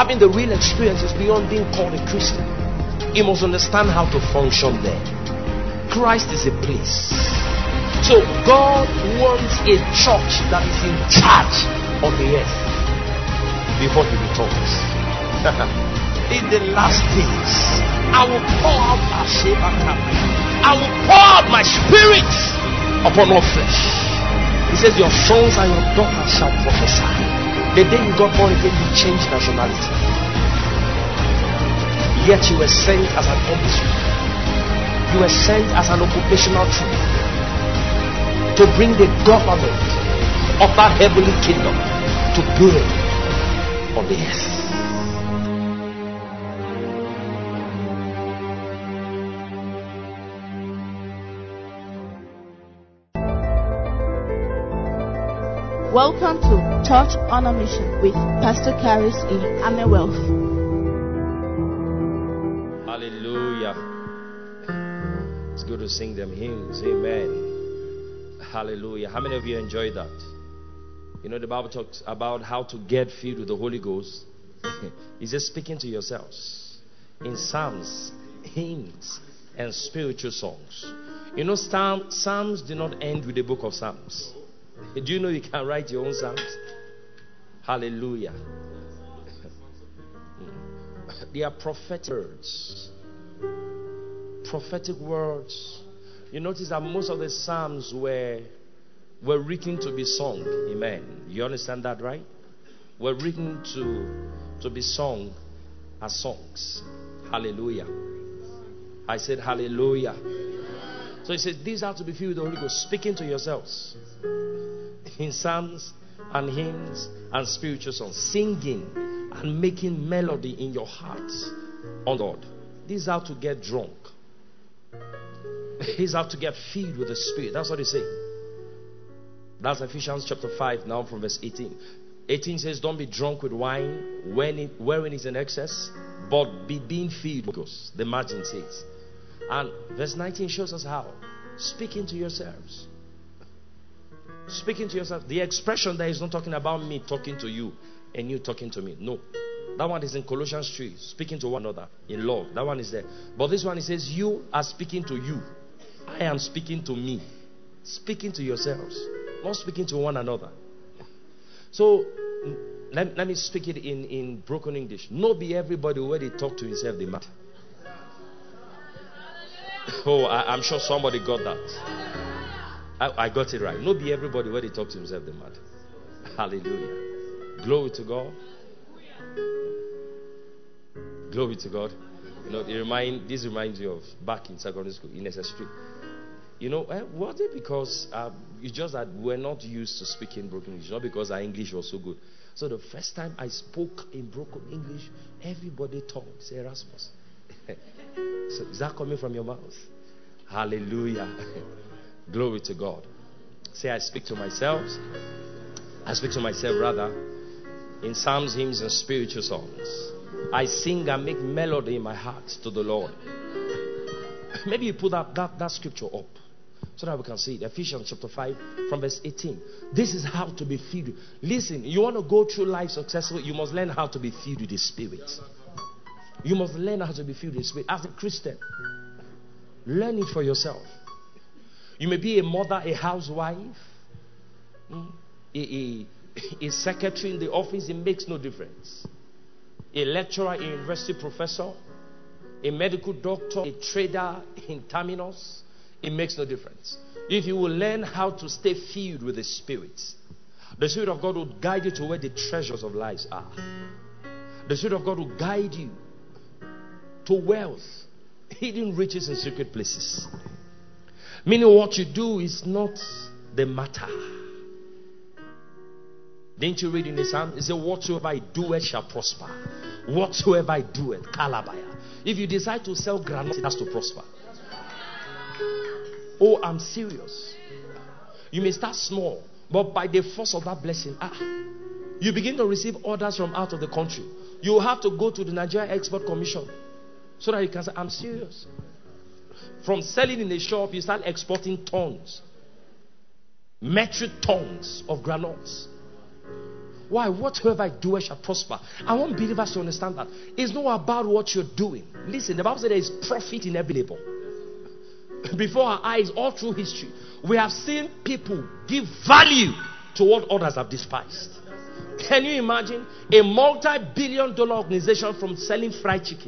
having the real experience is beyond being called a Christian. You must understand how to function there. Christ is a place. So God wants a church that is in charge of the earth before he returns. In the last days, I will pour out my spirit upon all flesh. He says, your sons and your daughters shall prophesy. The day you got born again, you changed nationality. Yet you were sent as an emissary. You were sent as an occupational troop to bring the government of that heavenly kingdom to bear on the earth. Welcome to Church on a Mission with Pastor Karis E. Amewelf. Hallelujah. It's good to sing them hymns. Amen. Hallelujah. How many of you enjoyed that? You know, the Bible talks about how to get filled with the Holy Ghost. It's just speaking to yourselves in psalms, hymns, and spiritual songs. You know, psalms do not end with the book of Psalms. Do you know you can write your own psalms? Hallelujah. They are prophetic words. Prophetic words. You notice that most of the psalms were written to be sung. Amen. You understand that, right? Were written to be sung as songs. Hallelujah. I said hallelujah. So he says these are to be filled with the Holy Ghost, speaking to yourselves in psalms and hymns and spiritual songs, singing and making melody in your hearts on God. These are to get drunk. These are to get filled with the Spirit. That's what he says. That's Ephesians chapter 5 now from verse 18. 18 says, don't be drunk with wine wherein is in excess, but be being filled with God. The margin says. And verse 19 shows us how. Speaking to yourselves. Speaking to yourself. The expression there is not talking about me talking to you and you talking to me. No. That one is in Colossians 3. Speaking to one another in love. That one is there. But this one, it says you are speaking to you. I am speaking to me. Speaking to yourselves. Not speaking to one another. So, let me speak it in broken English. No be everybody where they talk to himself they matter. Oh, I'm sure somebody got that. I got it right. No be everybody where they talk to himself they matter. Hallelujah. Glory to God. Glory to God. You know, this reminds you of back in secondary school in SS3. You know, was it because it's just that we're not used to speaking broken English, not because our English was so good. So the first time I spoke in broken English, everybody talked. Say Erasmus. So is that coming from your mouth? Hallelujah. Glory to God. Say, I speak to myself. I speak to myself rather in psalms, hymns, and spiritual songs. I sing and make melody in my heart to the Lord. Maybe you put that scripture up so that we can see it. Ephesians chapter 5 from verse 18. This is how to be filled. Listen, you want to go through life successfully, you must learn how to be filled with the Spirit. You must learn how to be filled with the Spirit. As a Christian, learn it for yourself. You may be a mother, a housewife, a secretary in the office. It makes no difference. A lecturer, a university professor, a medical doctor, a trader in terminus. It makes no difference. If you will learn how to stay filled with the Spirit of God will guide you to where the treasures of lives are. The Spirit of God will guide you to wealth, hidden riches in secret places. Meaning what you do is not the matter. Didn't you read in the Psalm? It said, whatsoever I do it shall prosper. Whatsoever I do it, kalabaya. If you decide to sell granite, it has to prosper. Oh, I'm serious. You may start small, but by the force of that blessing, you begin to receive orders from out of the country. You have to go to the Nigeria Export Commission so that you can say, I'm serious. From selling in a shop, you start exporting tons, metric tons of granules. Why? Whatsoever I do, I shall prosper. I want believers to understand that it's not about what you're doing. Listen, the Bible says there is profit in every labor. Before our eyes, all through history, we have seen people give value to what others have despised. Can you imagine a multi-billion-dollar organization from selling fried chicken?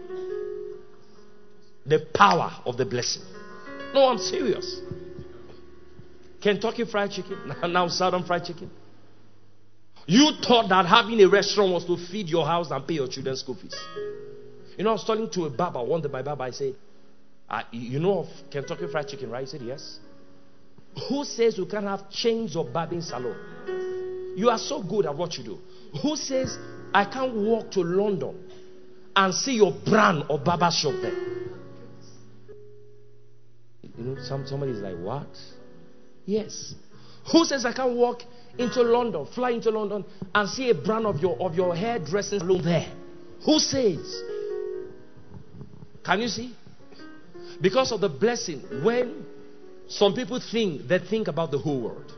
The power of the blessing. No, I'm serious. Kentucky Fried Chicken, now Southern Fried Chicken. You thought that having a restaurant was to feed your house and pay your children's school fees. You know, I was talking to a barber. One day my barber, I said, you know of Kentucky Fried Chicken, right? He said, yes. Who says you can't have chains of barbing salon? You are so good at what you do. Who says I can't walk to London and see your brand of barber shop there? You know, somebody's like, what? Yes. Who says I can't walk into London, fly into London and see a brand of your hairdressing salon there? Who says? Can you see? Because of the blessing, when some people think, they think about the whole world.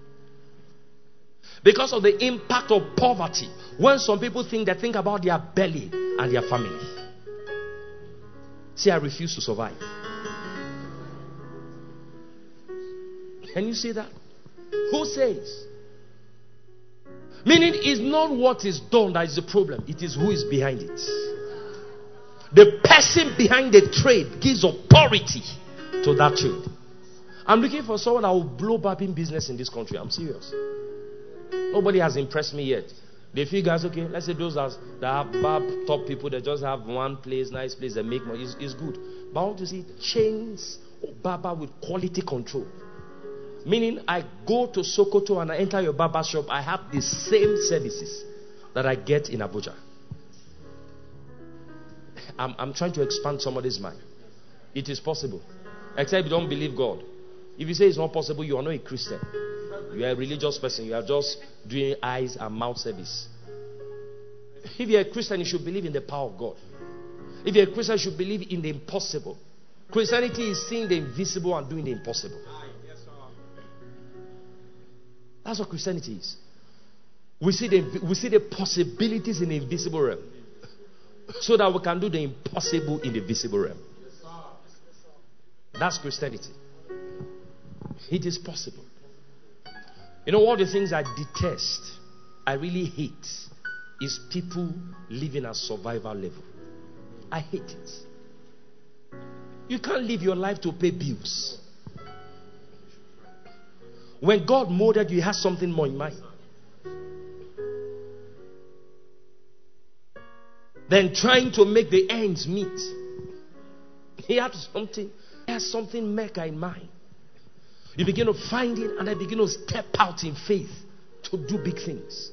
Because of the impact of poverty, when some people think, they think about their belly and their family. See, I refuse to survive. Can you see that? Who says? Meaning, it's not what is done that is the problem. It is who is behind it. The person behind the trade gives authority to that trade. I'm looking for someone that will blow barbing business in this country. I'm serious. Nobody has impressed me yet. They figure, okay, let's say those that have barb top people, they just have one place, nice place, they make money. It's good. But I want to see chains of barber with quality control. Meaning, I go to Sokoto and I enter your barber shop, I have the same services that I get in Abuja. I'm trying to expand somebody's mind. It is possible. Except you don't believe God. If you say it's not possible, you are not a Christian. You are a religious person. You are just doing eyes and mouth service. If you're a Christian, you should believe in the power of God. If you're a Christian, you should believe in the impossible. Christianity is seeing the invisible and doing the impossible. That's what Christianity is. We see the possibilities in the invisible realm, so that we can do the impossible in the visible realm. That's Christianity. It is possible. You know, one of the things I detest, I really hate, is people living at survival level. I hate it. You can't live your life to pay bills. When God molded you, He has something more in mind. Than trying to make the ends meet. He has something mega in mind. You begin to find it and then begin to step out in faith to do big things.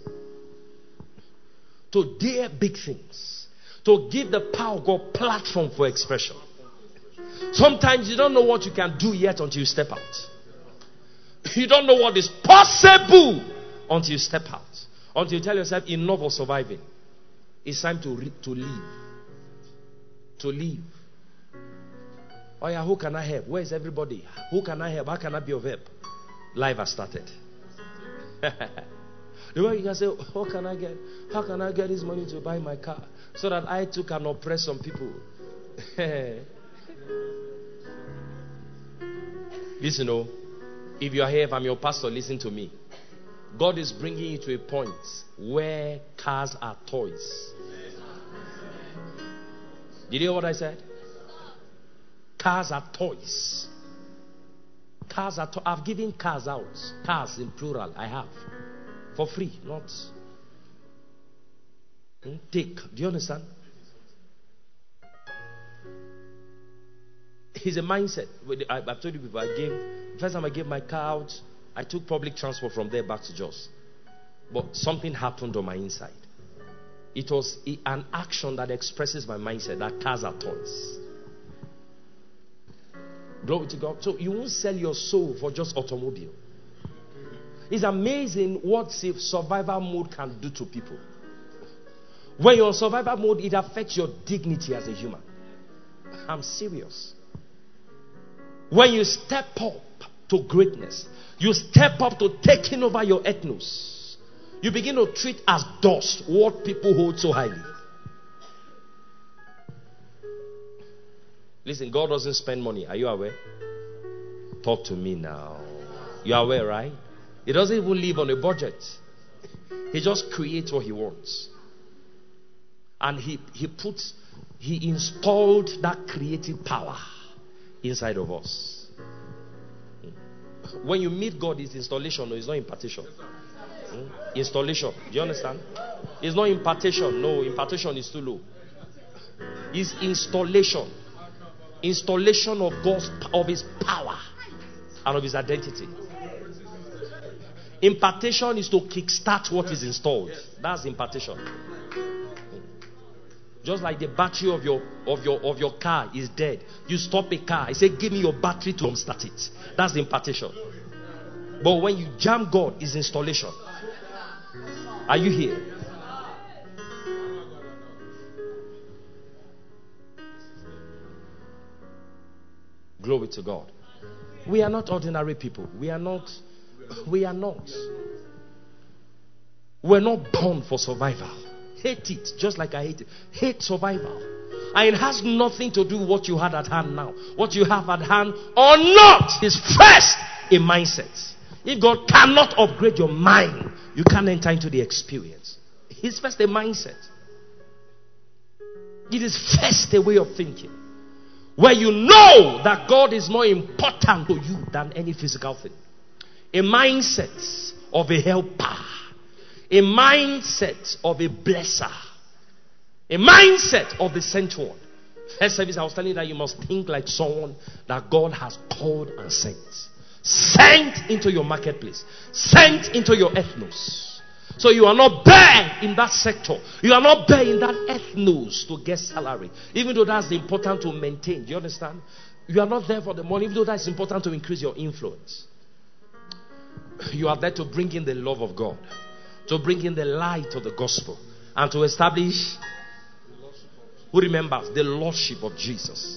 To dare big things. To give the power of God platform for expression. Sometimes you don't know what you can do yet until you step out. You don't know what is possible until you step out. Until you tell yourself, enough of surviving. It's time to live. To live. Oh yeah, who can I help? Where is everybody? Who can I help? How can I be of help? Life has started. The way you can say, how can I get this money to buy my car? So that I too can oppress some people. Listen, if you are here, if I'm your pastor, listen to me. God is bringing you to a point where cars are toys. Did you hear what I said? Cars are toys. Cars are I've given cars out. Cars in plural, I have. For free, not take. Do you understand? It's a mindset. I've told you before, first time I gave my car out, I took public transport from there back to Jos. But something happened on my inside. It was an action that expresses my mindset that cars are toys. Glory to God. So you won't sell your soul for just automobile. It's amazing what survival mode can do to people. When you're in survival mode, it affects your dignity as a human. I'm serious. When you step up to greatness, you step up to taking over your ethnos. You begin to treat as dust what people hold so highly. Listen, God doesn't spend money. Are you aware? Talk to me now. You are aware, right? He doesn't even live on a budget. He just creates what he wants. And he installed that creative power inside of us. When you meet God, it's installation, no, it's not impartation. Installation. Do you understand? It's not impartation. No, impartation is too low. It's installation. Installation of his power and of his identity. Impartation is to kickstart what is installed. That's impartation. Just like the battery of your car is dead. You stop a car. I say, give me your battery to start it. That's impartation. But when you jam God, it's installation. Are you here? Glory to God. We are not ordinary people. We are not. We're not born for survival. Hate it just like I hate it. Hate survival. And it has nothing to do with what you had at hand now. What you have at hand or not is first a mindset. If God cannot upgrade your mind, you can't enter into the experience. It's first a mindset. It is first a way of thinking. Where you know that God is more important to you than any physical thing. A mindset of a helper. A mindset of a blesser. A mindset of the sent one. First service, I was telling you that you must think like someone that God has called and sent. Sent into your marketplace. Sent into your ethnos. So you are not there in that sector. You are not there in that ethnos to get salary. Even though that's important to maintain. Do you understand? You are not there for the money. Even though that's important to increase your influence. You are there to bring in the love of God. To bring in the light of the gospel. And to establish, who remembers, the lordship of Jesus.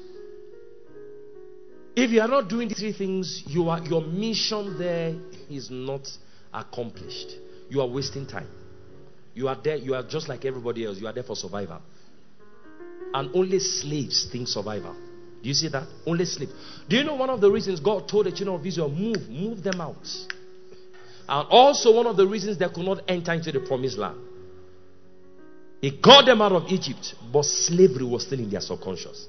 If you are not doing these three things, your mission there is not accomplished. You are wasting time. You are there, you are just like everybody else. You are there for survival. And only slaves think survival. Do you see that? Only slaves. Do you know one of the reasons God told the children of Israel, move them out? And also one of the reasons they could not enter into the promised land. He got them out of Egypt, but slavery was still in their subconscious.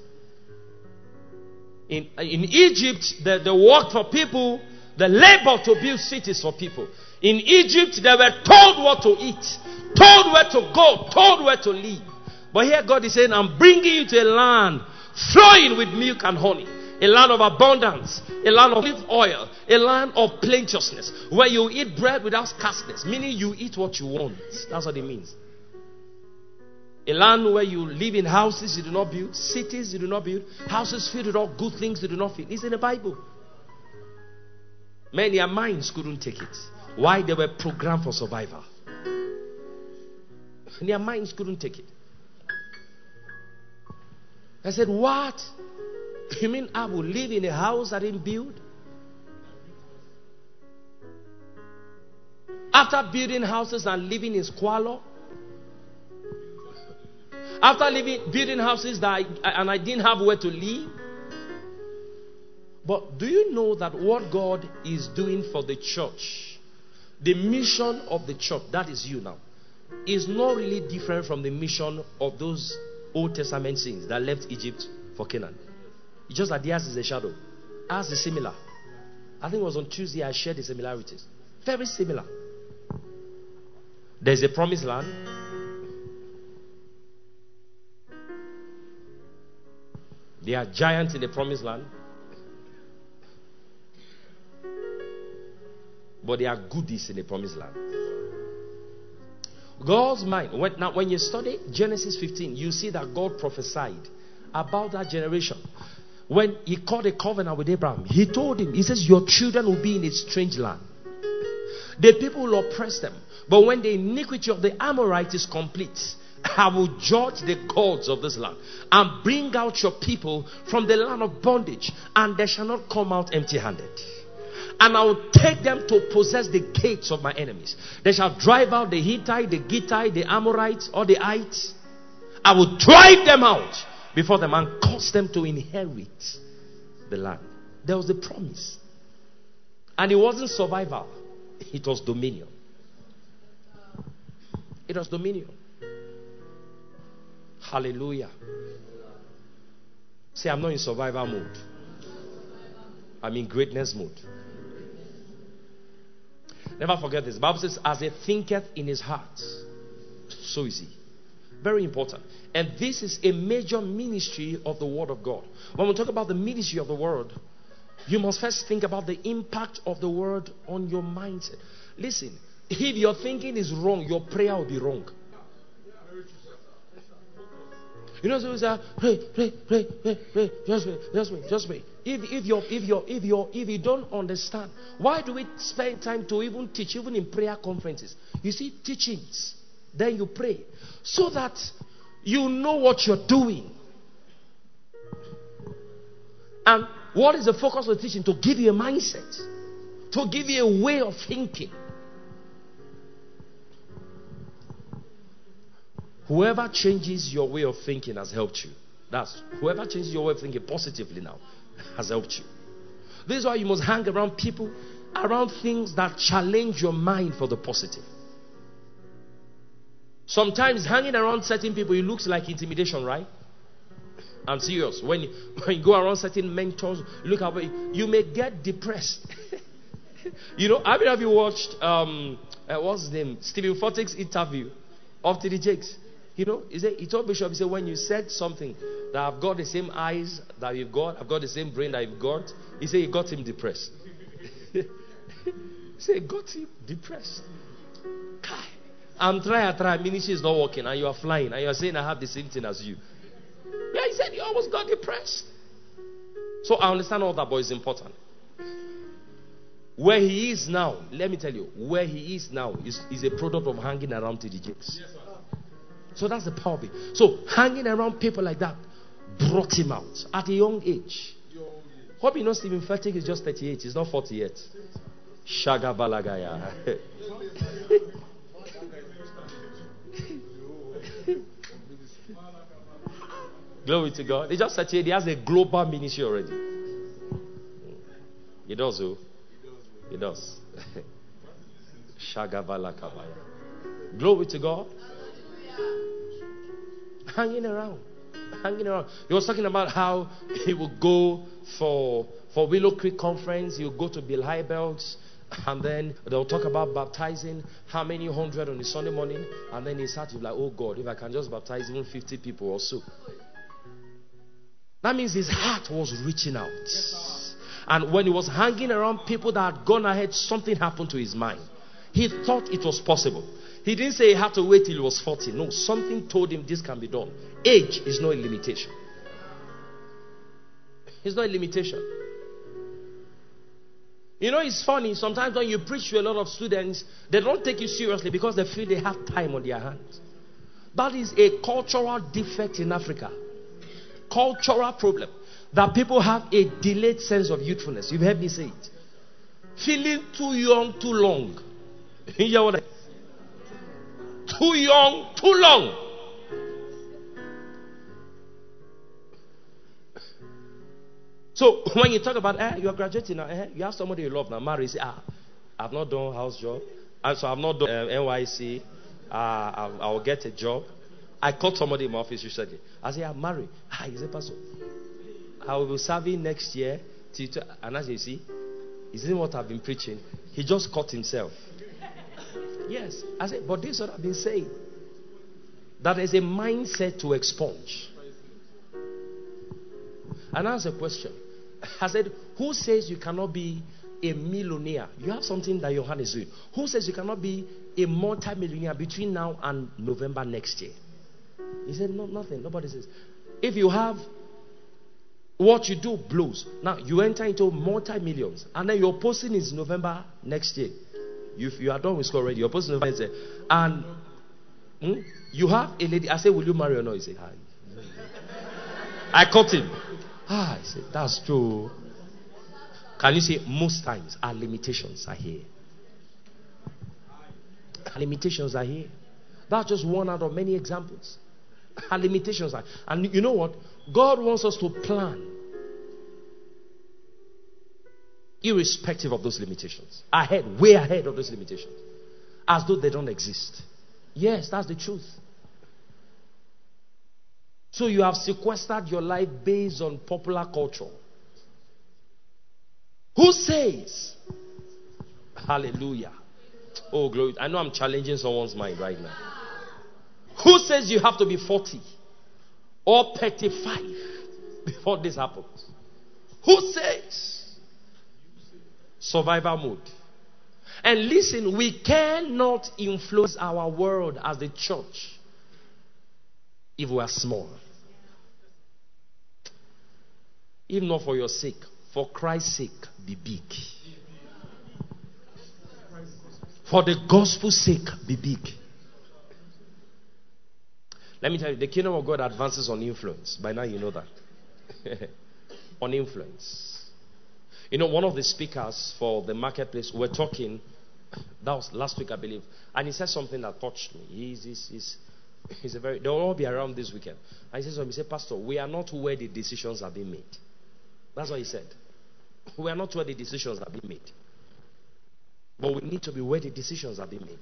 In Egypt, they worked for people. They labored to build cities for people. In Egypt, they were told what to eat, told where to go, told where to live. But here God is saying, I'm bringing you to a land flowing with milk and honey. A land of abundance, a land of olive oil, a land of plenteousness, where you eat bread without scarceness, meaning you eat what you want. That's what it means. A land where you live in houses you do not build, cities you do not build, houses filled with all good things you do not fill. It's in the Bible. Many their minds couldn't take it. Why? They were programmed for survival. And their minds couldn't take it. I said, what? You mean I will live in a house I didn't build? After building houses and living in squalor? After building houses and I didn't have where to live? But do you know that what God is doing for the church, the mission of the church, that is you now, is not really different from the mission of those Old Testament saints that left Egypt for Canaan. It's just that theirs is a shadow. Ours is similar. I think it was on Tuesday I shared the similarities. Very similar. There's a promised land. There are giants in the promised land. But there are goodies in the promised land. God's mind. When you study Genesis 15, you see that God prophesied about that generation. When he called a covenant with Abraham, he told him, he says, your children will be in a strange land. The people will oppress them. But when the iniquity of the Amorites is complete, I will judge the gods of this land and bring out your people from the land of bondage, and they shall not come out empty-handed. And I will take them to possess the gates of my enemies. They shall drive out the Hittite, the Gittite, the Amorites, or the Ites. I will drive them out before them and cause them to inherit the land. There was a promise. And it wasn't survival. It was dominion. It was dominion. Hallelujah. Say, I'm not in survival mode. I'm in greatness mode. Never forget this. The Bible says, as he thinketh in his heart, so is he. Very important. And this is a major ministry of the Word of God. When we talk about the ministry of the Word, you must first think about the impact of the Word on your mindset. Listen, if your thinking is wrong, your prayer will be wrong. You know, so we say, pray, just wait. If you don't understand, why do we spend time to even teach, even in prayer conferences? You see, teachings, then you pray, so that you know what you're doing. And what is the focus of the teaching? To give you a mindset, to give you a way of thinking. Whoever changes your way of thinking has helped you. That's whoever changes your way of thinking positively now has helped you. This is why you must hang around people, around things that challenge your mind for the positive. Sometimes hanging around certain people, it looks like intimidation, right? I'm serious. When you go around certain mentors, look at you may get depressed. You know, how many of you watched what's his name? Stephen Furtick's interview of TD Jakes? You know, he told Bishop, he said, when you said something that I've got the same eyes that you've got, I've got the same brain that you've got, he said it got him depressed. He said it got him depressed. I'm trying, ministry is not working, and you are flying, and you are saying I have the same thing as you. Yeah, he said he almost got depressed. So I understand all that, but it's important. Where he is now, let me tell you, where he is now is a product of hanging around TD Jakes. Yes, so that's the power of it. So hanging around people like that brought him out at a young age. Hope you know Stephen Furtick is just 38. He's not 40 yet. Shagabalagaya. Glory to God. He just 38. He has a global ministry already. He does, oh. He does. Shagabalakabaya. Glory to God. Hanging around. He was talking about how he would go for Willow Creek conference. He would go to Bill Hybels, and then they'll talk about baptizing how many hundred on a Sunday morning, and then he started to be like, oh God, if I can just baptize even 50 people or so. That means his heart was reaching out. And when he was hanging around people that had gone ahead, something happened to his mind. He thought it was possible. He didn't say he had to wait till he was 40. No, something told him this can be done. Age is not a limitation. It's not a limitation. You know, it's funny. Sometimes when you preach to a lot of students, they don't take you seriously because they feel they have time on their hands. That is a cultural defect in Africa. Cultural problem. That people have a delayed sense of youthfulness. You've heard me say it. Feeling too young, too long. You hear what I Too young, too long. So when you talk about, you are graduating now, you have somebody you love now, marry, you say, I've not done house job, and so I've not done NYC, I'll get a job. I called somebody in my office recently. I said, I'm married. He said, Pastor, I will be serving next year. And as you see, isn't what I've been preaching. He just caught himself. Yes. I said, but this is what I've been saying. That is a mindset to expunge. And I asked a question. I said, who says you cannot be a millionaire? You have something that your hand is doing. Who says you cannot be a multi-millionaire between now and November next year? He said, no, nothing. Nobody says. If you have what you do blows. Now you enter into multi-millions. And then your posting is November next year. You are done with school already. Your posting is November next year. And you have a lady. I said, will you marry or not? He said, hi. I caught him. I said, that's true. Can you say most times our limitations are here? Our limitations are here. That's just one out of many examples. Our limitations are. And you know what? God wants us to plan irrespective of those limitations. Ahead, way ahead of those limitations. As though they don't exist. Yes, that's the truth. So you have sequestered your life based on popular culture. Who says? Hallelujah. Oh, glory. I know I'm challenging someone's mind right now. Who says you have to be 40 or 35 before this happens? Who says? Survival mode. And listen, we cannot influence our world as the church if we are small. If not for your sake, for Christ's sake, be big. For the gospel's sake, be big. Let me tell you, the kingdom of God advances on influence. By now you know that. On influence. You know, one of the speakers for the marketplace, we're talking, that was last week I believe, and he said something that touched me. He's a very, they'll all be around this weekend. And he said something, he said, Pastor, we are not where the decisions are being made. That's what he said. We are not where the decisions are being made. But we need to be where the decisions are being made.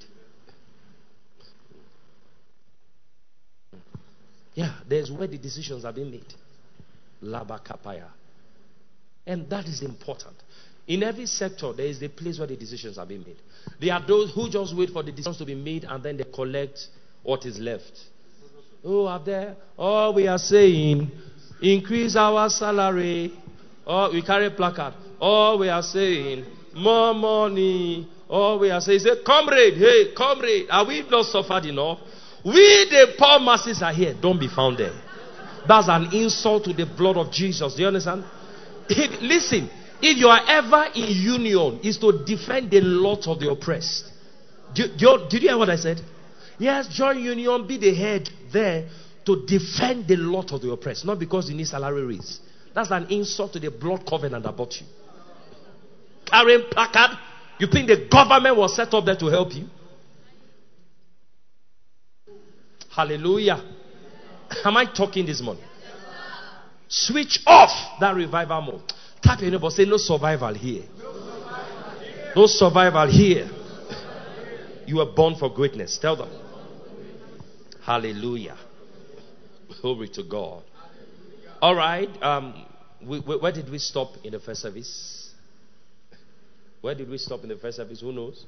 Yeah, there's where the decisions are being made. Laba Kapaya. And that is important. In every sector, there is a place where the decisions are being made. There are those who just wait for the decisions to be made and then they collect what is left. Oh, up there, all we are saying, increase our salary. Oh, we carry a placard. All we are saying, more money. All we are saying, say, comrade, hey, comrade, are we not suffered enough? We, the poor masses, are here. Don't be found there. That's an insult to the blood of Jesus. Do you understand? Listen, if you are ever in union, is to defend the lot of the oppressed. Did you hear what I said? Yes, join union, be the head there to defend the lot of the oppressed. Not because you need salary raise. That's an insult to the blood covenant about you. Carrying placard, you think the government was set up there to help you? Hallelujah. Am I talking this morning? Switch off that revival mode. Tap your neighbor, say no survival here. No survival here. You were born for greatness. Tell them. Hallelujah. Glory to God. All right. Where did we stop in the first service? Where did we stop in the first service? Who knows?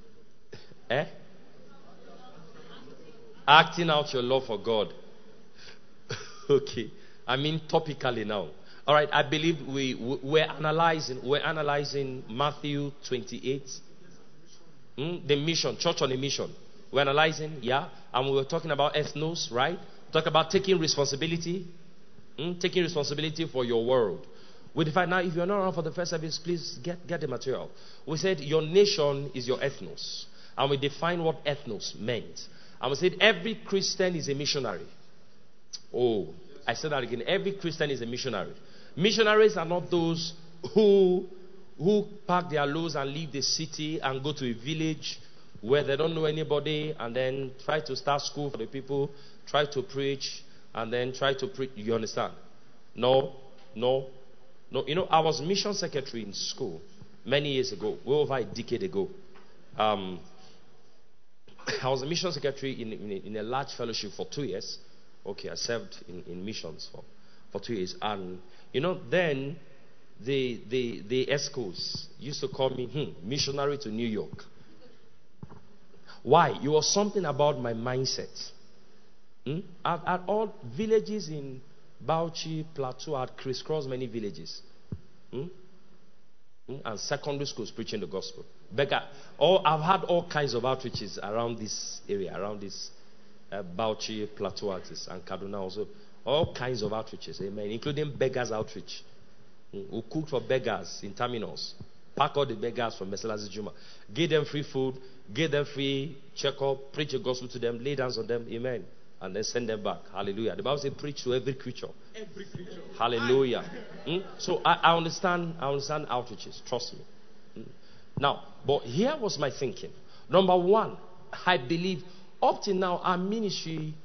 Acting out your love for God. Okay. I mean topically now. All right. I believe we're analyzing Matthew 28. The mission, church on a mission. We're analyzing, yeah. And we were talking about ethnos, right? Talk about taking responsibility. Taking responsibility for your world. We define now, if you're not around for the first service, please get the material. We said your nation is your ethnos. And we defined what ethnos meant. And we said every Christian is a missionary. Oh, I said that again. Every Christian is a missionary. Missionaries are not those who pack their loads and leave the city and go to a village where they don't know anybody and then try to start school for the people, try to preach, and then try to preach. You understand? No. You know, I was mission secretary in school many years ago, well over a decade ago. I was a mission secretary in a large fellowship for 2 years. Okay, I served in missions for 2 years. And, you know, then the ESCOs used to call me missionary to New York. Why? It was something about my mindset. At all villages in Bauchi, Plateau, I'd crisscrossed many villages. And secondary schools preaching the gospel. I've had all kinds of outreaches around this area, around this Bauchi, Plateau artists, and Kaduna also. All kinds of outreaches, amen, including beggars outreach. We cooked for beggars in terminals. Pack all the beggars from Meselazi Juma. Give them free food, give them free checkup, preach the gospel to them, lay hands on them, amen. and then send them back. Hallelujah. The Bible says preach to every creature. Every creature. Hallelujah. So I understand outreaches. Trust me. Now, but here was my thinking. Number one, I believe up till now our ministry,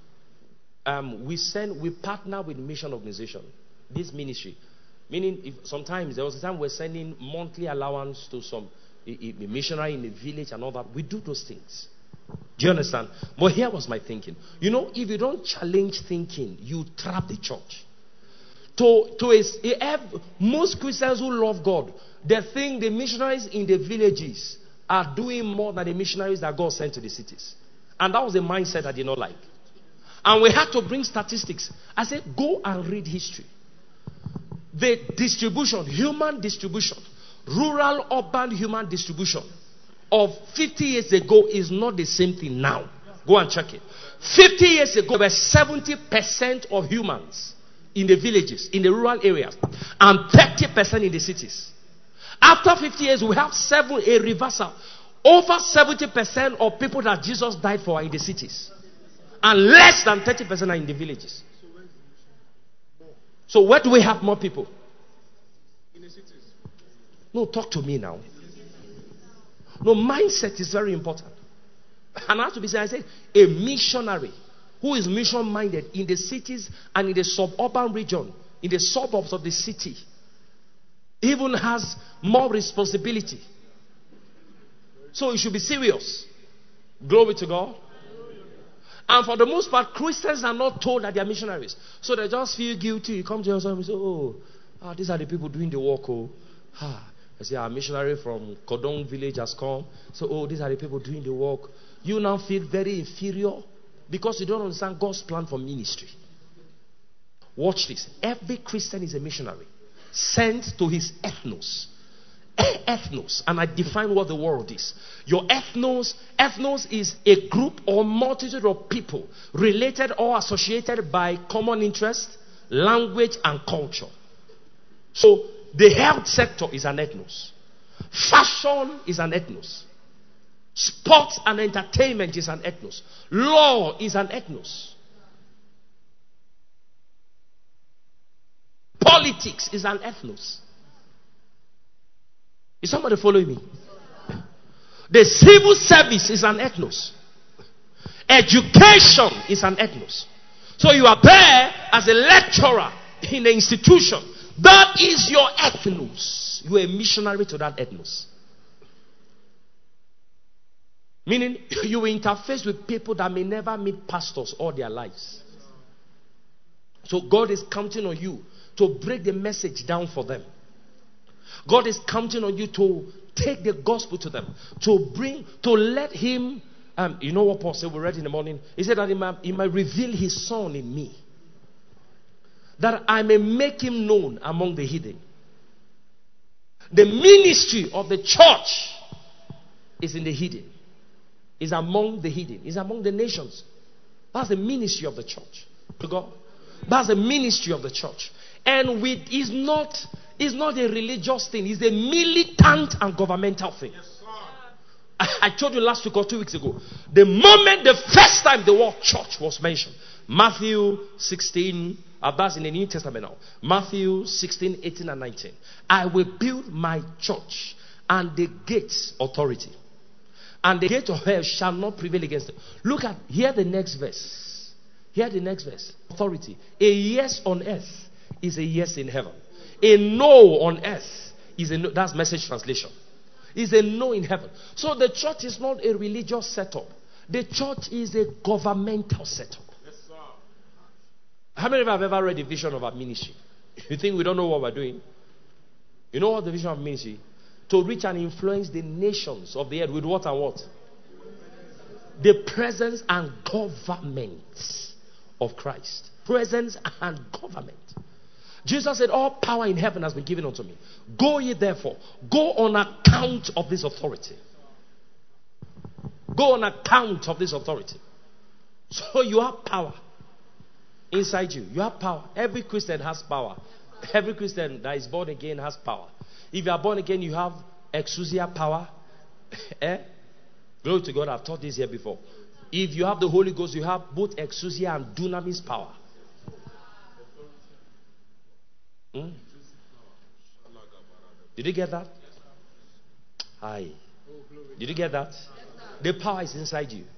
we partner with mission organization. This ministry, meaning if sometimes there was a time we're sending monthly allowance to some a missionary in the village and all that. We do those things. Do you understand? But here was my thinking. You know, if you don't challenge thinking, you trap the church. Most Christians who love God, they think the missionaries in the villages are doing more than the missionaries that God sent to the cities. And that was a mindset I did not like. And we had to bring statistics. I said, go and read history. The distribution, human distribution, rural, urban human distribution of 50 years ago is not the same thing now. Go and check it. 50 years ago, there were 70% of humans in the villages, in the rural areas, and 30% in the cities. After 50 years, we have a reversal. Over 70% of people that Jesus died for are in the cities, and less than 30% are in the villages. So where do we have more people? In the cities. No, talk to me now. No, mindset is very important. And I have to be said, I say, a missionary who is mission minded in the cities and in the suburban region, in the suburbs of the city, even has more responsibility. So you should be serious. Glory to God. And for the most part, Christians are not told that they are missionaries. So they just feel guilty. You come to yourself and say, these are the people doing the work. I say, a missionary from Kodong village has come. So, these are the people doing the work. You now feel very inferior because you don't understand God's plan for ministry. Watch this. Every Christian is a missionary sent to his ethnos. Ethnos. And I define what the word is. Your ethnos is a group or multitude of people related or associated by common interest, language, and culture. So, the health sector is an ethnos. Fashion is an ethnos. Sports and entertainment is an ethnos. Law is an ethnos. Politics is an ethnos. Is somebody following me? The civil service is an ethnos. Education is an ethnos. So you are there as a lecturer in the institution. That is your ethnos. You are a missionary to that ethnos. Meaning, you will interface with people that may never meet pastors all their lives. So God is counting on you to break the message down for them. God is counting on you to take the gospel to them. To let him, you know what Paul said, we read in the morning. He said that he might reveal his son in me, that I may make him known among the heathen. The ministry of the church is in the heathen. Is among the heathen. Is among the nations. That's the ministry of the church. To God. That's the ministry of the church. And it's not a religious thing. It's a militant and governmental thing. Yes, I told you last week or 2 weeks ago. The first time the word church was mentioned, Matthew 16, that's in the New Testament now. Matthew 16, 18 and 19. I will build my church and the gates, authority. And the gate of hell shall not prevail against it. Hear the next verse. Hear the next verse. Authority. A yes on earth is a yes in heaven. A no on earth is a no. That's Message translation. Is a no in heaven. So the church is not a religious setup. The church is a governmental setup. Yes, sir. How many of you have ever read the vision of our ministry? You think we don't know what we're doing? You know what the vision of ministry? To reach and influence the nations of the earth with what and what? The presence and government of Christ. Presence and government. Jesus said, all power in heaven has been given unto me. Go ye therefore. Go on account of this authority. Go on account of this authority. So you have power inside you. You have power. Every Christian has power. Every Christian that is born again has power. If you are born again, you have exousia power. Glory to God. I've taught this here before. If you have the Holy Ghost, you have both exousia and dunamis power. Did you get that? Aye. Did you get that? The power is inside you.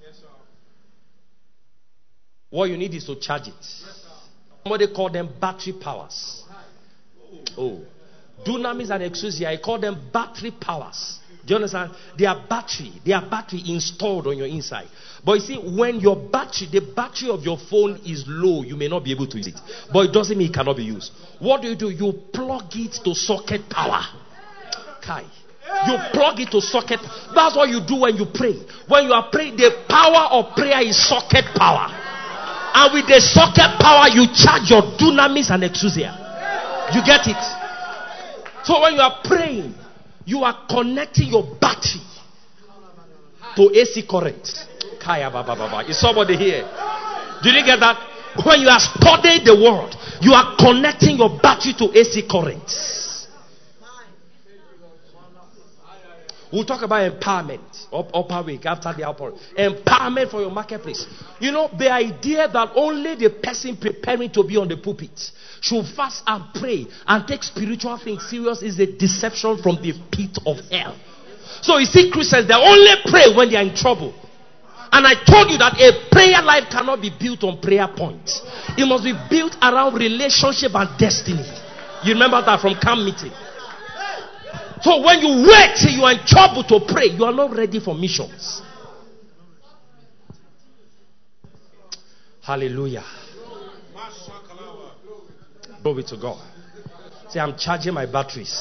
What you need is to charge it. Somebody call them battery powers. Oh. Dunamis and exousia, I call them battery powers. Do you understand? They are battery installed on your inside. But you see, when your battery, the battery of your phone is low, you may not be able to use it. But it doesn't mean it cannot be used. What do? You plug it to socket power. Kai. You plug it to socket. That's what you do when you pray. When you are praying, the power of prayer is socket power. And with the socket power, you charge your dunamis and exousia. You get it? So when you are praying, you are connecting your battery to AC current. Kaya baba baba. Is somebody here? Did you get that? When you are studying the word, you are connecting your battery to AC current. We'll talk about empowerment upper week after the outpouring. Empowerment for your marketplace. You know, the idea that only the person preparing to be on the pulpit should fast and pray and take spiritual things serious is a deception from the pit of hell. So you see, Christians, they only pray when they are in trouble. And I told you that a prayer life cannot be built on prayer points. It must be built around relationship and destiny. You remember that from camp meeting. So when you wait till you are in trouble to pray, you are not ready for missions. Hallelujah. Glory to God. Say, I'm charging my batteries.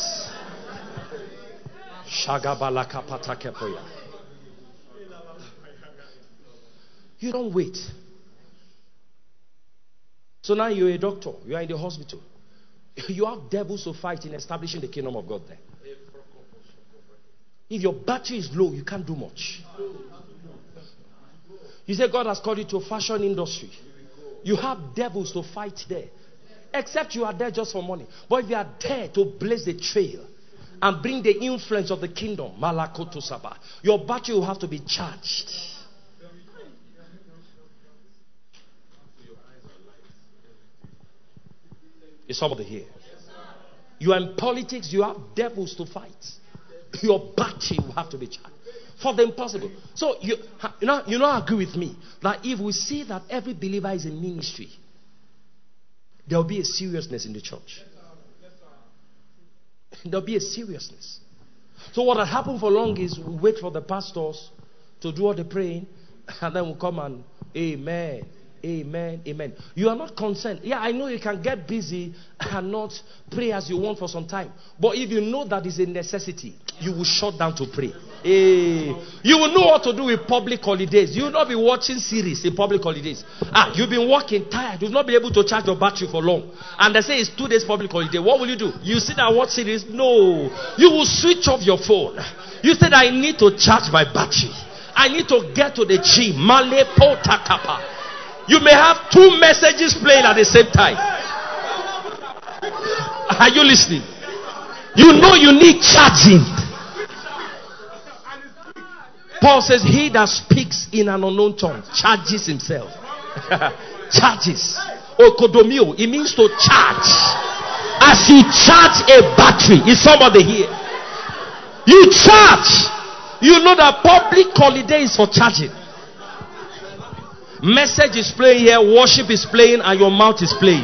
You don't wait. So now you're a doctor. You are in the hospital. You have devils to fight in establishing the kingdom of God there. If your battery is low, you can't do much. You say God has called you to a fashion industry. You have devils to fight there. Except you are there just for money. But if you are there to blaze the trail and bring the influence of the kingdom, Malakoto Saba, your battery will have to be charged. Is somebody here? You are in politics, you have devils to fight. Your battery will have to be charged for the impossible. So you agree with me that if we see that every believer is in ministry, there will be a seriousness in the church. There will be a seriousness. So what has happened for long is we wait for the pastors to do all the praying, and then we'll come and amen. Amen, amen. You are not concerned. Yeah, I know you can get busy and not pray as you want for some time. But if you know that is a necessity, you will shut down to pray. You will know what to do with public holidays. You will not be watching series in public holidays. You've been working tired. You'll not be able to charge your battery for long. And they say it's 2 days public holiday. What will you do? You sit and watch series? No. You will switch off your phone. You said, I need to charge my battery. I need to get to the gym. Male potakapa. You may have 2 messages playing at the same time. Are you listening? You know you need charging. Paul says, he that speaks in an unknown tongue charges himself. Charges. Okodomio. It means to charge. As you charge a battery. Is somebody here? You charge. You know that public holiday is for charging. Message is playing here, worship is playing, and your mouth is playing.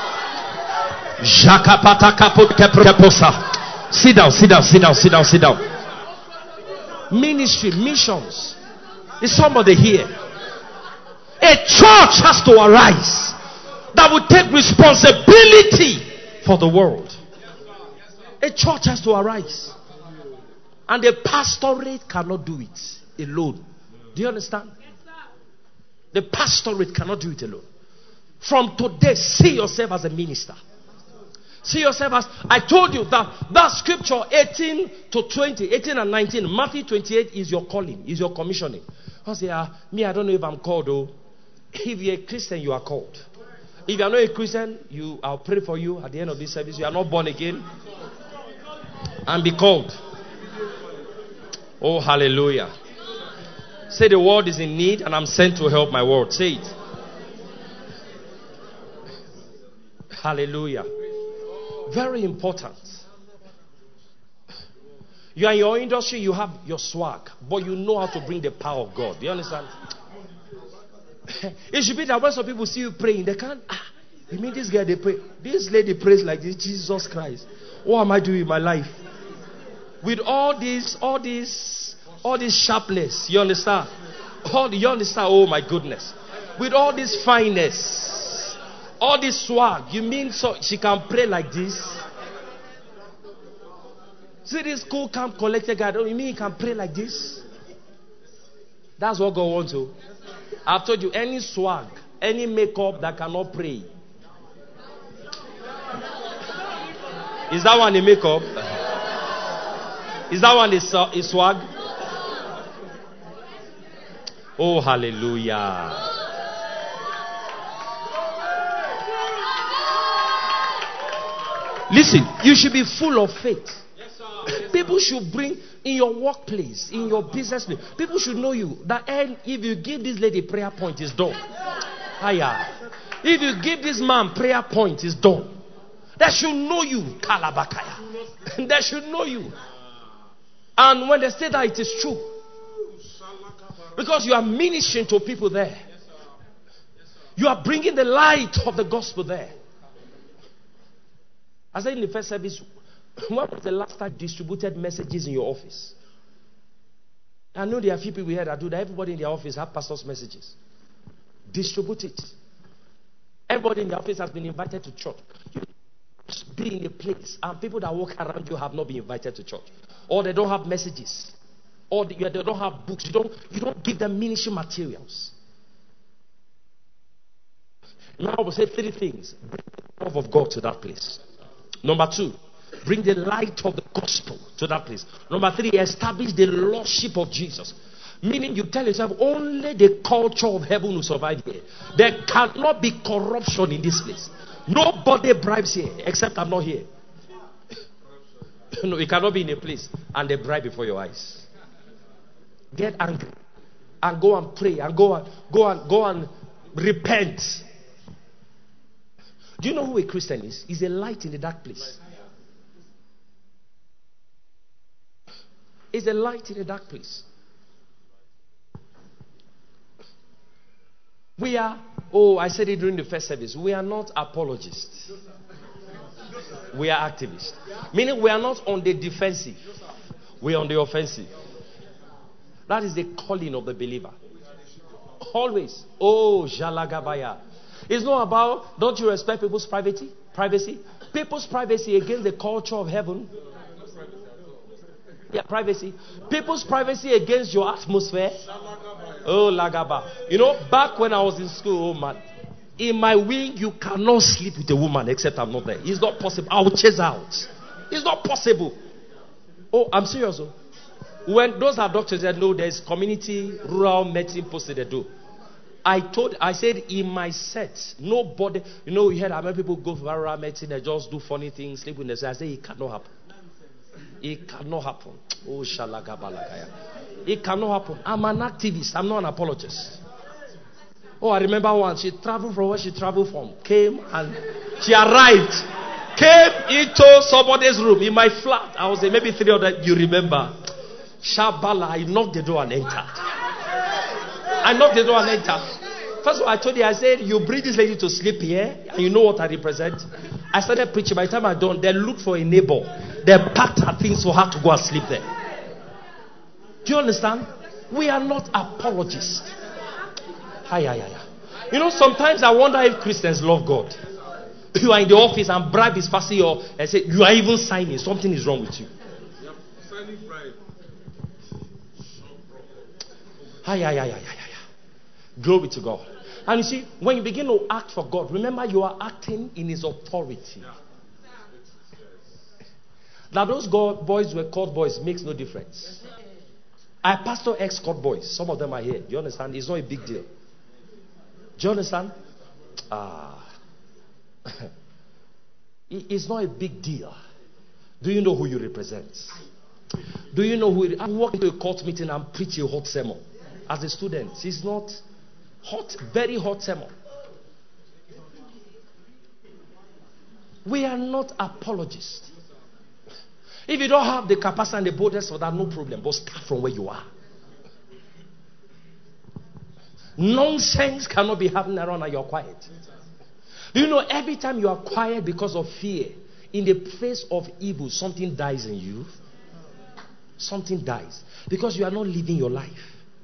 Sit down, sit down, sit down, sit down, sit down. Ministry, missions. Is somebody here? A church has to arise that will take responsibility for the world. A church has to arise. And the pastorate cannot do it alone. Do you understand? The pastorate cannot do it alone. From today, see yourself as a minister. See yourself as, I told you that scripture 18 to 20, 18 and 19, Matthew 28 is your calling, is your commissioning. I say, me, I don't know if I'm called though. If you're a Christian, you are called. If you are not a Christian, I'll pray for you at the end of this service. You are not born again. And be called. Oh, hallelujah. Say the world is in need and I'm sent to help my world. Say it. Hallelujah. Very important. You are in your industry, you have your swag, but you know how to bring the power of God. Do you understand? It should be that when some people see you praying, they can't. You mean this guy, they pray. This lady prays like this, Jesus Christ. What am I doing in my life? With all this sharpness, you understand? You understand? Oh my goodness. With all this fineness, all this swag, you mean so she can pray like this? See this cool, calm, collected guy. You mean he can pray like this? That's what God wants to. I've told you, any swag, any makeup that cannot pray. Is that one a makeup? Is that one a swag? Oh, hallelujah. Listen, you should be full of faith. People should bring in your workplace, in your business place. People should know you. That if you give this lady prayer point, it's done. If you give this man prayer point, it's done. They should know you, Kalabakaya. They should know you. And when they say that, it is true. Because you are ministering to people there. You are bringing the light of the gospel there. I said in the first service, when was the last time you distributed messages in your office? I know there are few people here that do that. Everybody in their office have pastors' messages. Distribute it. Everybody in the office has been invited to church. You be in a place and people that walk around you have not been invited to church. Or they don't have messages. Or they don't have books. You don't give them ministry materials. Now I will say three things. Bring the love of God to that place. Number 2, bring the light of the gospel to that place. Number 3, establish the lordship of Jesus. Meaning you tell yourself, only the culture of heaven will survive here. There cannot be corruption in this place. Nobody bribes here, except I'm not here. No, you cannot be in a place and they bribe before your eyes. Get angry and go and pray and go and repent. Do you know who a Christian is? He's a light in the dark place. He's a light in the dark place. We are, I said it during the first service, we are not apologists. We are activists. Meaning we are not on the defensive. We are on the offensive. That is the calling of the believer. Always. Jalagabaya. It's not about, don't you respect people's privacy? People's privacy against the culture of heaven. Yeah, privacy. People's privacy against your atmosphere. Lagaba. You know, back when I was in school, man, in my wing, you cannot sleep with a woman except I'm not there. It's not possible. I will chase out. It's not possible. I'm serious. When those are doctors that know there's community rural medicine posted they do. I said in my set, nobody, you heard how many people go for rural medicine, they just do funny things, sleep with themselves. I said it cannot happen. It cannot happen. Shalagabalagaya. It cannot happen. I'm an activist. I'm not an apologist. I remember once she traveled from where she traveled from. Came and she arrived. Came into somebody's room in my flat. I was there, maybe 300. You remember? Shabala. I knocked the door and entered. First of all, I told you, I said, you bring this lady to sleep here, and you know what I represent. I started preaching. By the time I done, they looked for a neighbor. They packed her things for her to go and sleep there. Do you understand? We are not apologists. Sometimes I wonder if Christians love God. You are in the office and bribe is passing and say, you are even signing. Something is wrong with you. Signing bribe. Glory to God. And you see, when you begin to act for God, remember you are acting in His authority. Now those boys were called boys makes no difference. I pastor ex-court boys. Some of them are here. Do you understand? It's not a big deal. Do you understand? It's not a big deal. Do you know who you represent? Do you know who I walk into a court meeting and preach a hot sermon? as a student. It's not hot, very hot sermon. We are not apologists. If you don't have the capacity and the boldness for that, no problem. But start from where you are. Nonsense cannot be happening around and you're quiet. Do you know every time you are quiet because of fear, in the face of evil, something dies in you? Something dies. Because you are not living your life.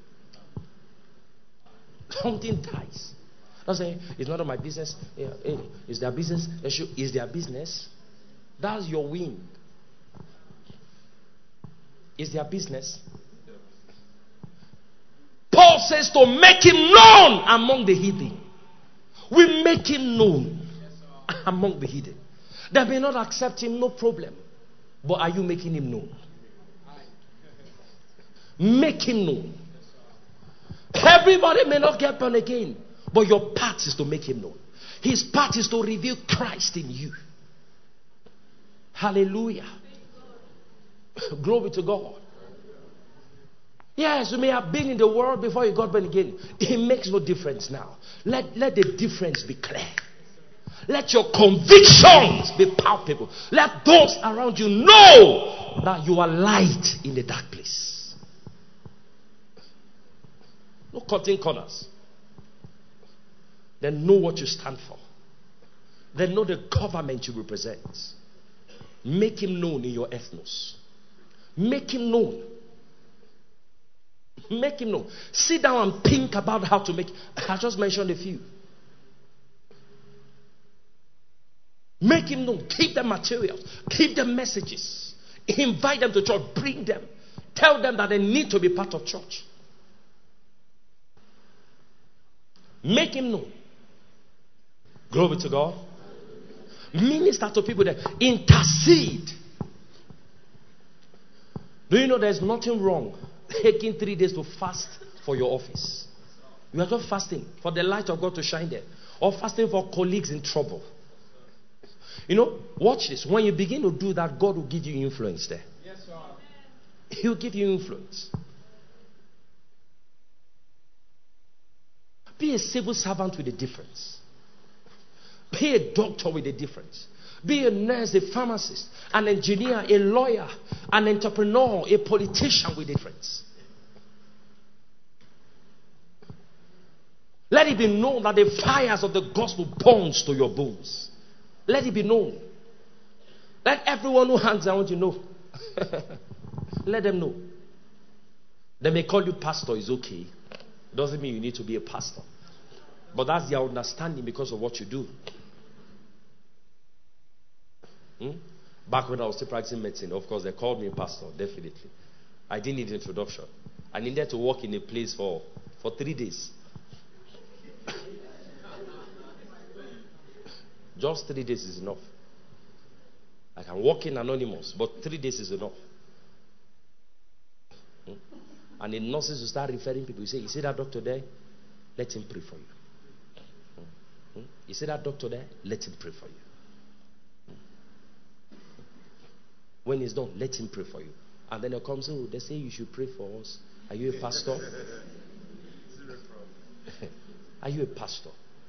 Something dies. Don't say, it's none of my business. It's their business. It's their business. That's your win. It's their business. Paul says to make him known among the heathen. We make him known among the heathen. They may not accept him, no problem. But are you making him known? Make him known. Everybody may not get born again, but your part is to make him known. His part is to reveal Christ in you. Hallelujah. Glory to God. Yes, you may have been in the world before you got born again. It makes no difference now. Let the difference be clear. Let your convictions be palpable. Let those around you know that you are light in the dark place. No cutting corners. Then know what you stand for. Then know the government you represent. Make him known in your ethnos. Make him known. Make him known. Sit down and think about how to make. I just mentioned a few. Make him known. Keep them materials. Keep them messages. Invite them to church. Bring them. Tell them that they need to be part of church. Make him known. Glory to God. Minister to people that intercede. Do you know there's nothing wrong taking 3 days to fast for your office? You are just fasting for the light of God to shine there. Or fasting for colleagues in trouble. You know, watch this. When you begin to do that, God will give you influence there. Yes, sir. He'll give you influence. Be a civil servant with a difference. Be a doctor with a difference. Be a nurse, a pharmacist, an engineer, a lawyer, an entrepreneur, a politician with a difference. Let it be known that the fires of the gospel burns to your bones. Let it be known. Let everyone who hangs around you know. Let them know. They may call you pastor, it's okay. Doesn't mean you need to be a pastor. But that's their understanding because of what you do. Back when I was still practicing medicine, of course, they called me pastor, definitely. I didn't need introduction. I needed to work in a place for 3 days. Just 3 days is enough. I can walk in anonymous, but 3 days is enough. And the nurses will start referring people. You say, you see that doctor there? Let him pray for you. You see that doctor there? Let him pray for you. When he's done, let him pray for you. And then they'll come and say, oh, they say you should pray for us. Are you a pastor? Are you a pastor?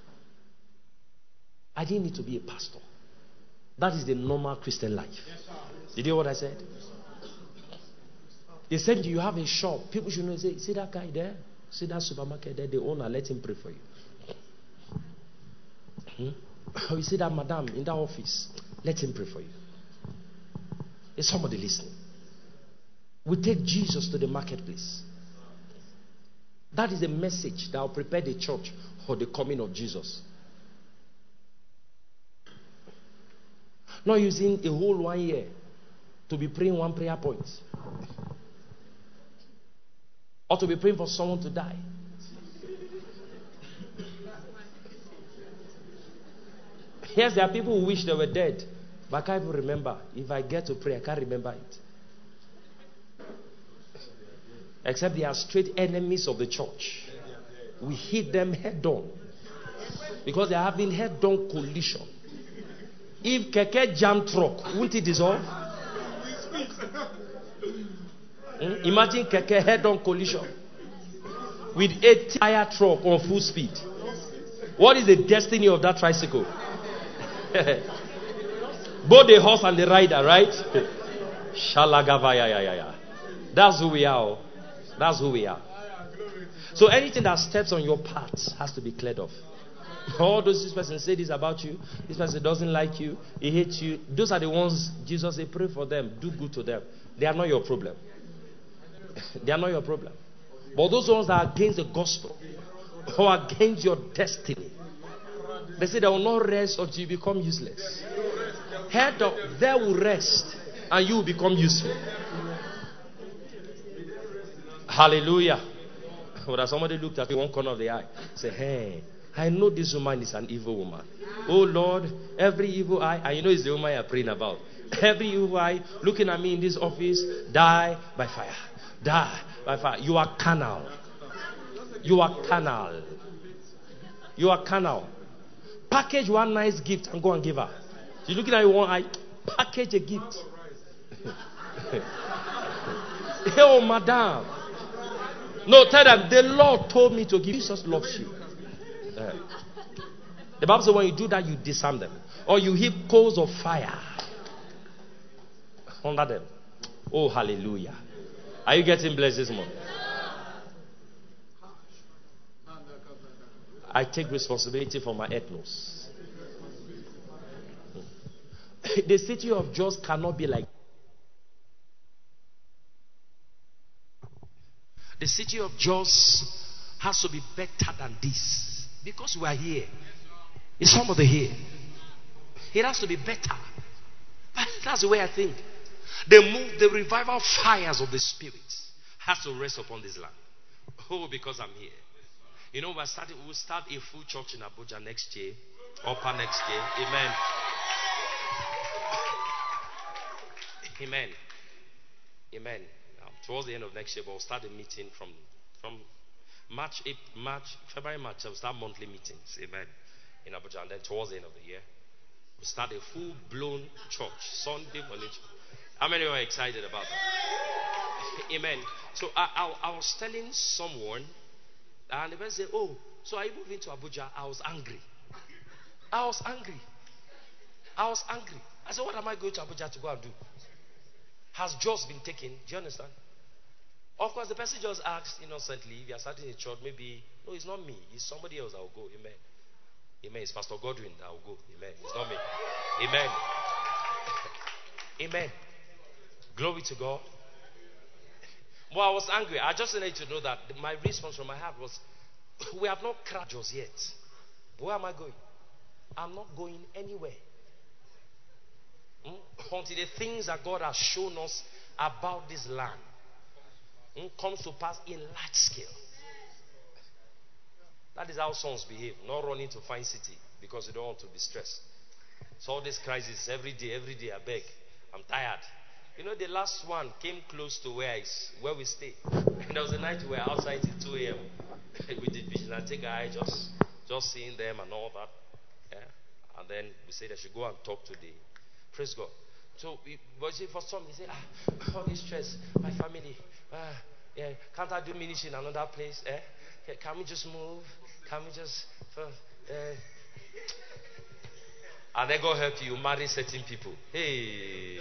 I didn't need to be a pastor. That is the normal Christian life. Did you hear what I said? They said, you have a shop. People should know. Say, see that guy there? See that supermarket there? The owner, let him pray for you. You see that madam in that office? Let him pray for you. Is somebody listening? We take Jesus to the marketplace. That is a message that will prepare the church for the coming of Jesus. Not using a whole 1 year to be praying one prayer point. Or to be praying for someone to die. Yes, there are people who wish they were dead. But I can't even remember. If I get to pray, I can't remember it. Except they are straight enemies of the church. We hit them head on. Because they are having head on collision. If keke jam truck, won't it dissolve? Imagine keke head on collision. with a tire truck on full speed. What is the destiny of that tricycle? Both the horse and the rider, right? Shalagavaya. That's who we are. That's who we are. So anything that steps on your path has to be cleared off. All those, this person say this about you, this person doesn't like you, he hates you. Those are the ones Jesus said, pray for them, do good to them. They are not your problem. They are not your problem. But those ones that are against the gospel or against your destiny, they say they will not rest until you become useless. Head up, they will rest and you will become useful. Hallelujah. But somebody looked at me one corner of the eye, say, hey, I know this woman is an evil woman. Oh Lord, every evil eye, and you know it's the woman you're praying about. Every evil eye looking at me in this office, die by fire. Die by fire. You are carnal. You are carnal. You are carnal. Package one nice gift and go and give her. You're looking at one eye, package a gift. Oh, madam. No, tell them, the Lord told me to give. Jesus loves you. The Bible says when you do that, you disarm them. Or you heap coals of fire under them. Oh, hallelujah. Are you getting blessed this morning? I take responsibility for my ethnos. The city of Jos cannot be like. The city of Jos has to be better than this. Because we are here. It's somebody here. It has to be better. That's the way I think. The revival fires of the Spirit has to rest upon this land. Oh, because I'm here. You know, we'll start a full church in Abuja next year. Upper next year. Amen. Amen. Amen. Towards the end of next year, we'll start a meeting from February, March. We'll start monthly meetings. Amen. In Abuja. And then towards the end of the year, we'll start a full-blown church. Sunday morning. How many are excited about that? Amen. So I was telling someone, and the person said, oh, so are you moving to Abuja? I was angry. I said, what am I going to Abuja to go and do? Has Jos been taken? Do you understand? Of course, the person just asked innocently, if you are starting a church, maybe, no, it's not me. It's somebody else that will go. Amen. Amen. It's Pastor Godwin that will go. Amen. It's not me. Amen. Amen. Glory to God. Well, I was angry. I just wanted to know that my response from my heart was, we have not cracked Jos yet. Where am I going? I'm not going anywhere. Until the things that God has shown us about this land comes to pass in large scale. That is how sons behave. Not running to find city because you don't want to be stressed. So all this crisis every day, I beg. I'm tired. You know, the last one came close to where we stay. And there was a night we were outside till 2 a.m. We did vision. I take eye just seeing them and all that. Yeah. And then we said I should go and talk to the. Praise God. So, for some, they say, all this stress, my family, yeah, can't I do ministry in another place? Can we just move? Can we just, and then God help you marry certain people. Hey,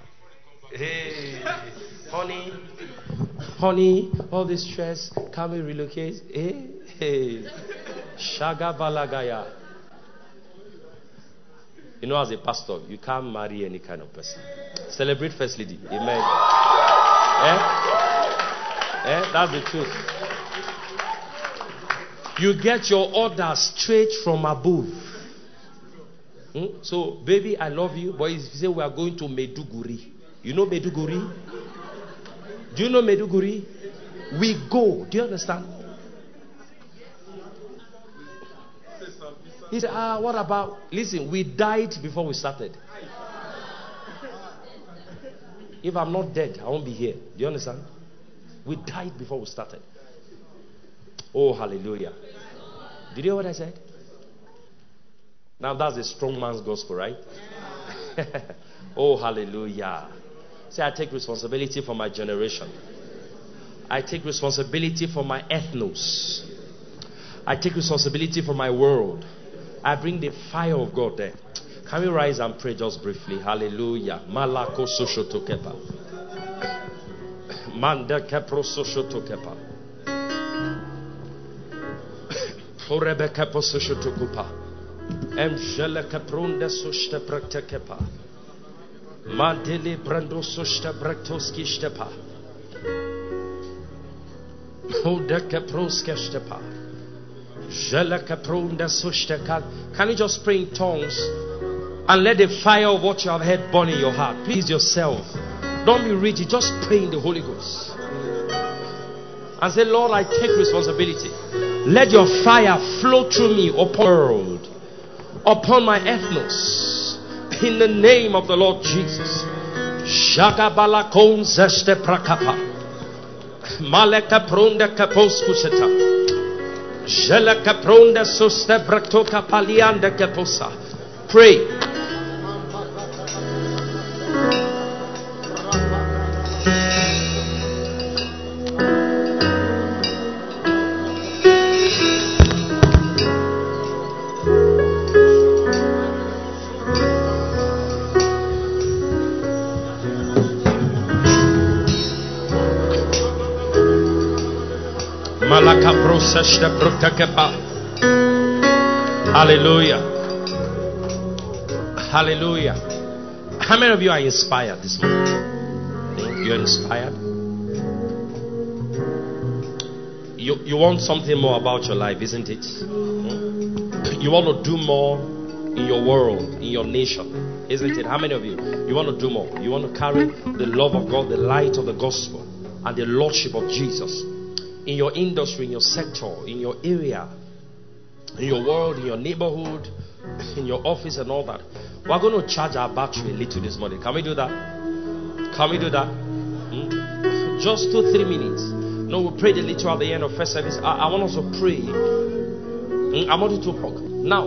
honey, all this stress, can we relocate? Hey, Shagabalagaya. You know, as a pastor, you can't marry any kind of person. Celebrate First Lady. Amen. That's the truth. You get your orders straight from above. So, baby, I love you. But you say we are going to Meduguri. You know Meduguri? Do you know Meduguri? We go. Do you understand? He said, what about? Listen, we died before we started. If I'm not dead, I won't be here. Do you understand? We died before we started. Oh, hallelujah. Did you hear what I said? Now that's a strong man's gospel, right? Oh, hallelujah. Say, I take responsibility for my generation. I take responsibility for my ethnos. I take responsibility for my world. I bring the fire of God there. Can we rise and pray just briefly? Hallelujah. Malako soshotokepa. Manda kepro soshotokepa. Forebe kepo soshotokupa. Emjele keprunde soshte praktekepa. Mandele brando soshte praktoski stepa. Ode keproske stepa. Can you just pray in tongues and let the fire of what you have heard burn in your heart? Please yourself. Don't be rigid. Just pray in the Holy Ghost and say, Lord, I take responsibility. Let your fire flow through me upon the world, upon my ethnos, in the name of the Lord Jesus. Shagabalakon zeste prakapa. Maleka pronde kapos kuseta. Jeleka pronde suste braktoka paliande kaposa. Pray. Hallelujah. Hallelujah. How many of you are inspired this morning? You're inspired. You want something more about your life, isn't it? You want to do more in your world, in your nation, isn't it? How many of you want to do more? You want to carry the love of God, the light of the gospel, and the lordship of Jesus in your industry, in your sector, in your area, in your world, in your neighborhood, in your office and all that. We're going to charge our battery a little this morning. Can we do that? Can we do that? Just 2-3 minutes. No, we'll pray the little at the end of first service. I want us to pray. I want you to talk. Now,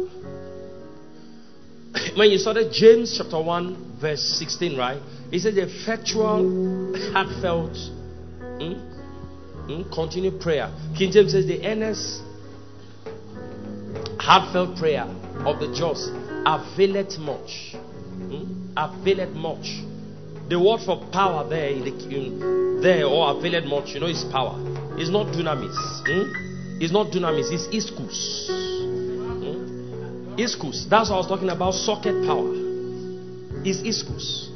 when you started James chapter 1 verse 16, right? It says the effectual, heartfelt, continued prayer. King James says the earnest, heartfelt prayer of the just availeth much. Availeth much. The word for power there, there or availeth much, is power. It's not dunamis. It's not dunamis. It's iskus. Iskus. That's what I was talking about. Socket power. It's iskus.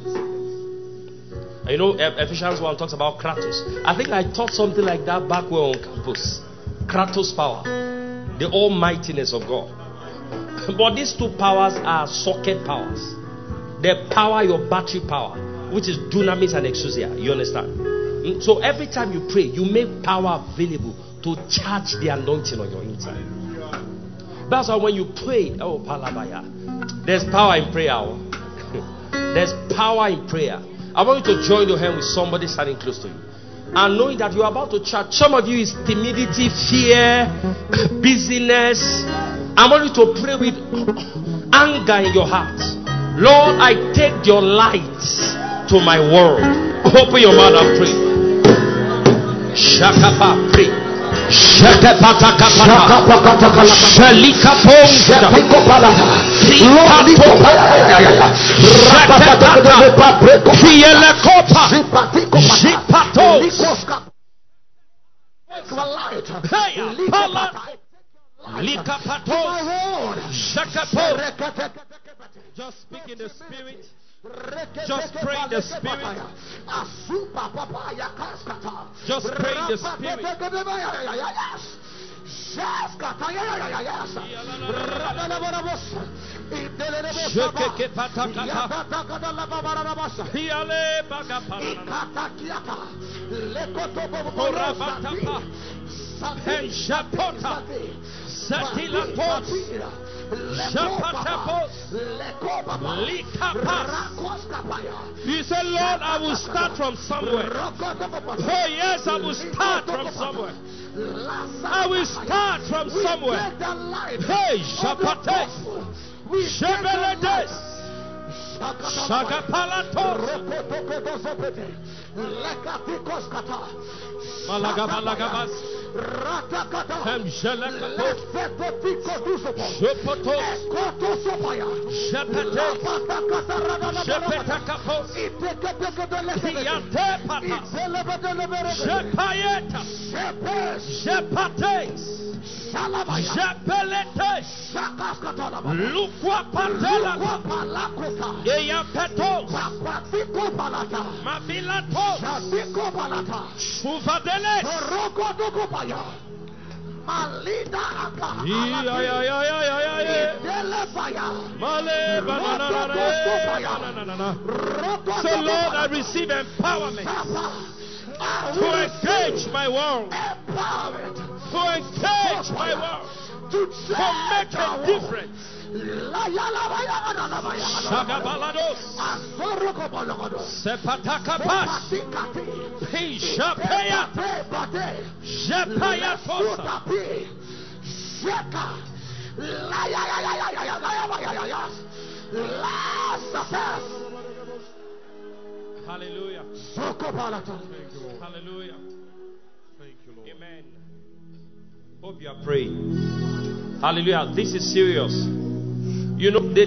Ephesians 1 talks about Kratos. I think I taught something like that back where on campus. Kratos power. The almightiness of God. But these two powers are socket powers. They power your battery power, which is dunamis and exousia. You understand? So every time you pray, you make power available to charge the anointing on your inside. That's why when you pray, palabaya, there's power in prayer. There's power in prayer. I want you to join your hand with somebody standing close to you. And knowing that you are about to charge. Some of you is timidity, fear, busyness. I want you to pray with anger in your heart. Lord, I take your light to my world. Open your mouth and pray. Shakapa, pray. Just speak in the spirit. Just pray in the spirit. Just pray in the spirit. You said, Lord, I will start from somewhere. Oh yes, I will start from somewhere. I will start from somewhere. Hey, Shapate, Shebeledes, Shagapalatos, Malagabas. So Lord, I receive empowerment to engage my world, to engage my world, to make a difference. Shagabalados Sepatakapash Pishapaya Japaya Fosa Hallelujah. Hallelujah. Thank you, Lord. Amen. Hope you are praying. Hallelujah. This is serious. You know, the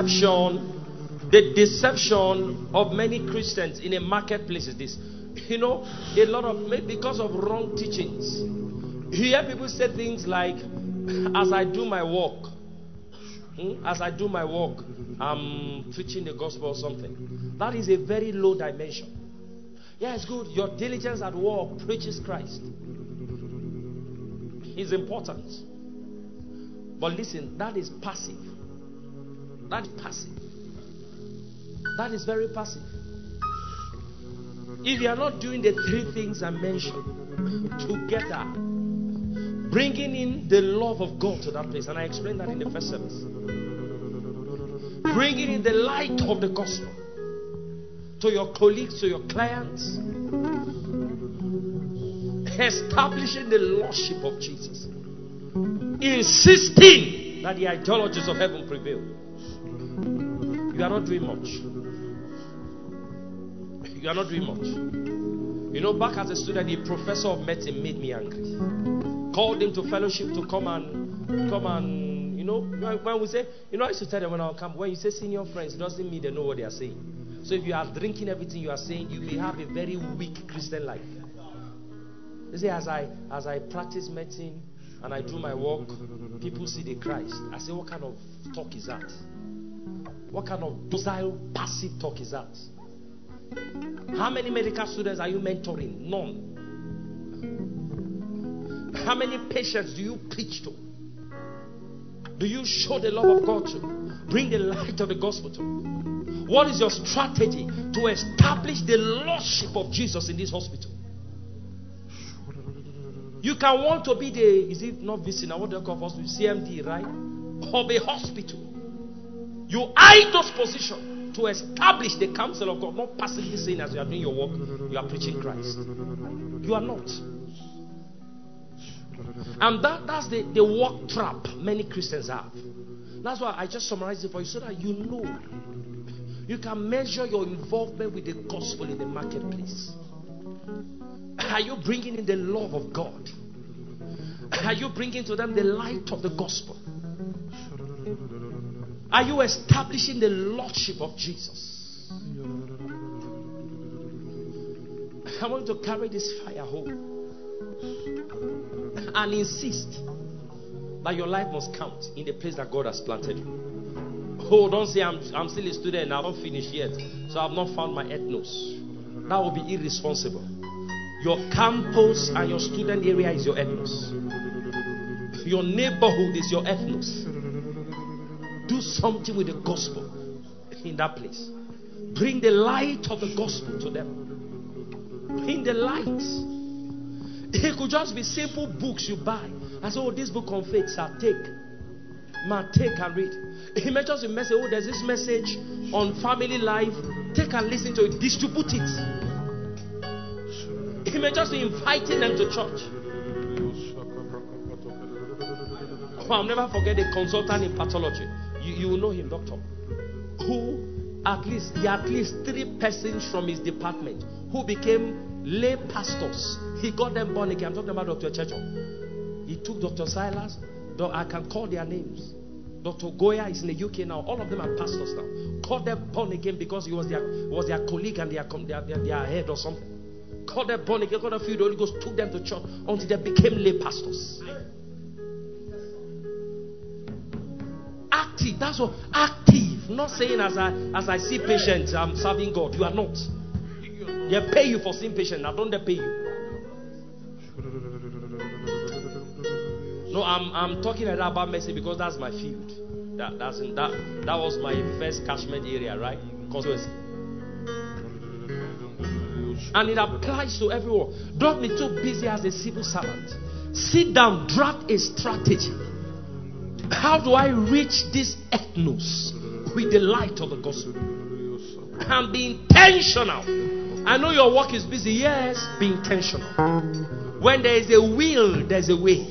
deception of many Christians in a marketplace is this. You know, a lot of, because of wrong teachings, you hear people say things like, as I do my work, I'm preaching the gospel or something. That is a very low dimension. Yeah, it's good. Your diligence at work preaches Christ. It's important. But listen, that is passive. That is passive. That is very passive. If you are not doing the three things I mentioned together, bringing in the love of God to that place, and I explained that in the first service, bringing in the light of the gospel to your colleagues, to your clients, establishing the lordship of Jesus, insisting that the ideologies of heaven prevail. You are not doing much. You are not doing much. You know, back as a student, the professor of medicine made me angry. Called him to fellowship to come and, you know, when we say, you know, I used to tell them when I come, when you say senior friends, it doesn't mean they know what they are saying. So if you are drinking everything you are saying, you may have a very weak Christian life. You see, as I practice medicine and I do my work, people see the Christ. I say, what kind of talk is that? What kind of docile, passive talk is that? How many medical students are you mentoring? None. How many patients do you preach to? Do you show the love of God to? Bring the light of the gospel to? What is your strategy to establish the lordship of Jesus in this hospital? You can want to be the, is it not visiting, what do you call hospital? CMD, right? Of a hospital. You eye those positions to establish the counsel of God, not passively saying as you are doing your work, you are preaching Christ. You are not. And that's the work trap many Christians have. That's why I just summarized it for you so that you know. You can measure your involvement with the gospel in the marketplace. Are you bringing in the love of God? Are you bringing to them the light of the gospel? Are you establishing the lordship of Jesus? I want to carry this fire home and insist that your life must count in the place that God has planted you. Oh, don't say I'm still a student and I haven't finished yet, so I've not found my ethnos. That would be irresponsible. Your campus and your student area is your ethnos. Your neighborhood is your ethnos. Do something with the gospel in that place. Bring the light of the gospel to them. Bring the light. It could just be simple books you buy. I say, oh, this book on faith, sir, take. Man, take and read. It may just be a message. Oh, there's this message on family life. Take and listen to it. Distribute it. It may just be inviting them to church. Oh, I'll never forget a consultant in pathology. You will know him, doctor. Who at least 3 persons from his department who became lay pastors. He got them born again. I'm talking about Dr. Checho. He took Dr. Silas. I can call their names. Dr. Goya is in the UK now. All of them are pastors now. Called them born again because he was their colleague and their head or something. Called them born again. Got a few. The Holy Ghost took them to church until they became lay pastors. Active. That's what active. Not saying as I see patients, I'm serving God. You are not. They pay you for seeing patients. Now don't they pay you? No, I'm talking about mercy because that's my field. That was my first catchment area, right? Constituency. And it applies to everyone. Don't be too busy as a civil servant. Sit down, draft a strategy. How do I reach this ethnos with the light of the gospel? And be intentional. I know your work is busy. Yes, be intentional. When there is a will, there's a way.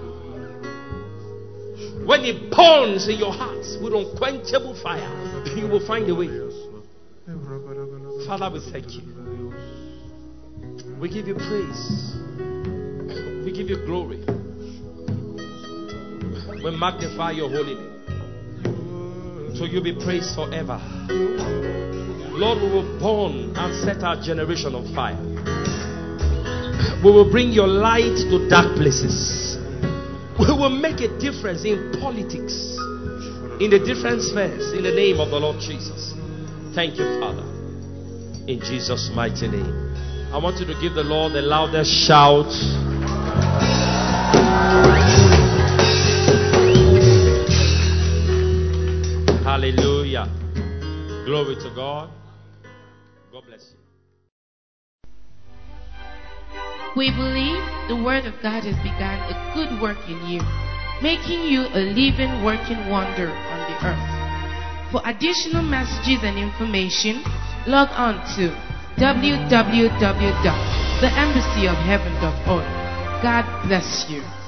When it burns in your heart with unquenchable fire, you will find a way. Father, we thank you. We give you praise. We give you glory. We magnify your holy name. So you be praised forever. Lord, we will burn and set our generation on fire. We will bring your light to dark places. We will make a difference in politics, in the different spheres, in the name of the Lord Jesus. Thank you, Father. In Jesus' mighty name. I want you to give the Lord the loudest shout. Hallelujah. Glory to God. God bless you. We believe the Word of God has begun a good work in you, making you a living, working wonder on the earth. For additional messages and information, log on to www.theembassyofheaven.org. God bless you.